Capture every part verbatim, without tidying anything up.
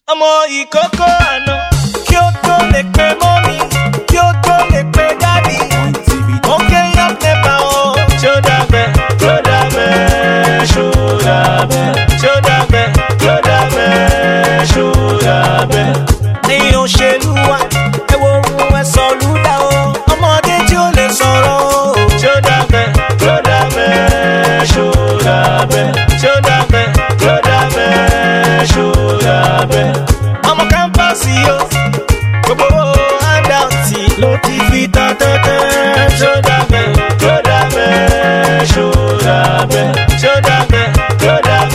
ọmọ ìkókó àná kí ó tó lè pe mọ́mí kí ó tó lè pe dádì ó kéèyàn pépà o ṣó dàbẹ̀ tó dàbẹ̀ ṣó dàbẹ̀ ṣó dàbẹ̀ tó dàbẹ̀ ṣó dàbẹ̀. ẹ̀yin òṣèlú wa ẹ wo ohun ẹ sọ lúdà o ọmọdé tí ó lè sọ̀rọ̀ o ṣó dàbẹ̀ tó dàbẹ̀ ṣó dàbẹ̀ ṣó dàbẹ̀ tó dàbẹ̀ ṣó dàbẹ̀. ọmọ kámpásì o gbogbo handout ló ti fi tán tán tán ṣó dàbẹ̀ tó dàbẹ̀ ṣó dàbẹ̀ ṣó dàbẹ̀ tó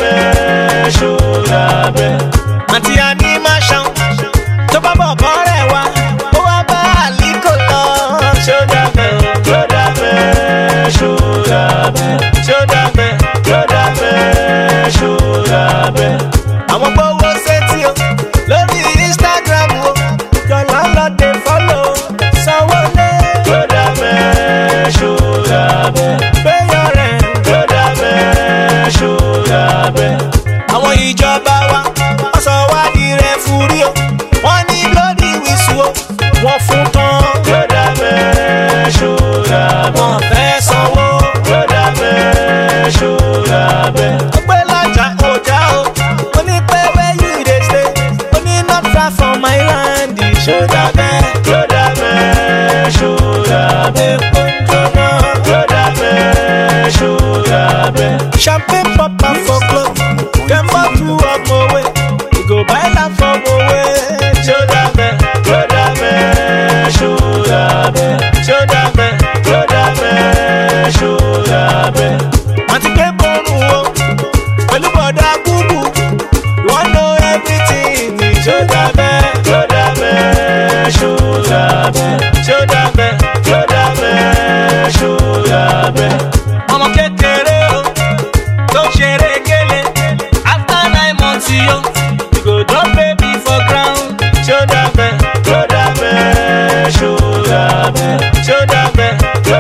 dàbẹ̀ ṣó dàbẹ̀. àǹtí àní máa ṣan tó bá bọ̀ bọ́ rẹ̀ wá ó wá bá àlíkò lọ ṣó dàbẹ̀ tó dàbẹ̀ ṣó dàbẹ̀ ṣó dàbẹ̀ tó dàbẹ̀ ṣó dàbẹ̀. àwọn gbówó sétí o lórí Instagram o yọ̀lá lọ́dẹ fọ́lọ̀ sanwó lé tó dàbẹ̀ ṣó dàbẹ̀ péyọ̀ rẹ̀ tó dàbẹ̀ ṣó dàbẹ̀. àwọn ìjọba wa wọ́n sọ wá di rẹ̀ fúrí o wọ́n ní lórí wíṣù o wọ́n fún tán tó dàbẹ̀ ṣó dàbẹ̀ wọ́n fẹ́ sanwó tó dàbẹ̀ ṣó dàbẹ̀. ọgbẹ́ lájà ọjà o ó ní pé where you dey stay ó ní not far from my land ṣó dàbẹ̀ tó dàbẹ̀ ṣó dàbẹ̀ kóńtóná tó dàbẹ̀ ṣó dàbẹ̀. champagne popper for club dem bottle of mowe we go buy am for mowe ṣó dàbẹ̀ tó dàbẹ̀ ṣó dàbẹ̀ ṣó dàbẹ̀ tó dàbẹ̀ ṣó dàbẹ̀. àti pé bọ́ọ̀nù o pẹ̀lú bọ̀dá búbù you wan know everything ṣó dàbẹ̀ tó dàbẹ̀ ṣó dàbẹ̀ ṣó dàbẹ̀ tó dàbẹ̀ ṣó dàbẹ̀. ọmọ kékeré o tó ṣeré gélé after nine months yo you go drop baby for ground ṣó dàbẹ̀ tó dàbẹ̀ ṣó dàbẹ̀ ṣó dàbẹ̀ tó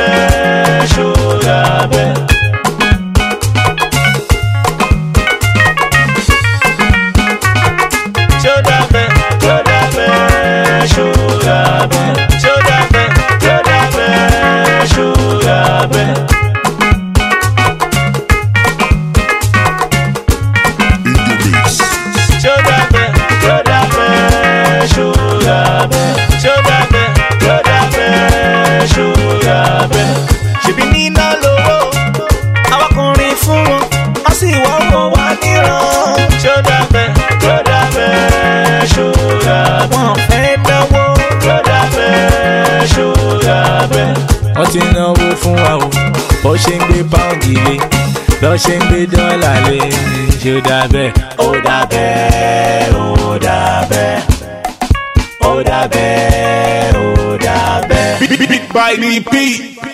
dàbẹ̀ ṣó dàbẹ̀. ṣó dàbẹ̀ tó dàbẹ̀ ṣó dàbẹ̀ ṣó dàbẹ̀ tó dàbẹ̀ ṣó dàbẹ̀. ṣó dàbẹ̀ tó dàbẹ̀ ṣó dàbẹ̀ ṣó dàbẹ̀ tó dàbẹ̀ ṣó dàbẹ̀. ṣèbí níná lówó awakùnrin fún wọn wọ́n sì wọ́wọ́ wá níran ṣó dàbẹ̀ tó dàbẹ̀ ṣó dàbẹ̀. wọ́n fẹ́ náwó tó dàbẹ̀ ṣó dàbẹ̀. wọ́n ti náwó fún wa o bó ṣe ń gbé pàùndì lé bó ṣe ń gbé dọ́là lé ṣó dàbẹ̀ ó dàbẹ̀ ó dàbẹ̀ ó dàbẹ̀ ó dàbẹ̀. Big, big, big by D P.